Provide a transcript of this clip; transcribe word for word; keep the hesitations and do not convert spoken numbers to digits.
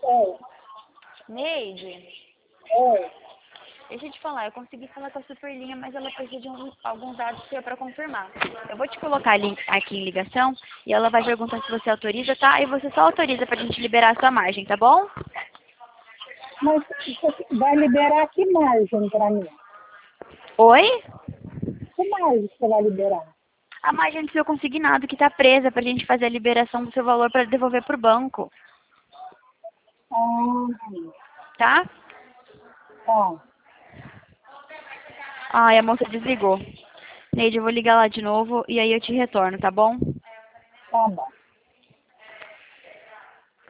Oi, Neide, oi. deixa eu te falar, eu consegui falar com a Superlinha, mas ela precisa de um- alguns dados seu para confirmar. Eu vou te colocar ali, aqui em ligação e ela vai perguntar se você autoriza, tá? E você só autoriza pra gente liberar a sua margem, tá bom? Mas você vai liberar que margem para mim? Oi? Que margem você vai liberar? A margem do seu consignado que tá presa pra gente fazer a liberação do seu valor para devolver pro banco, Ah, tá? tá, Ai, a moça desligou. Neide, eu vou ligar lá de novo e aí eu te retorno, tá bom? tá bom.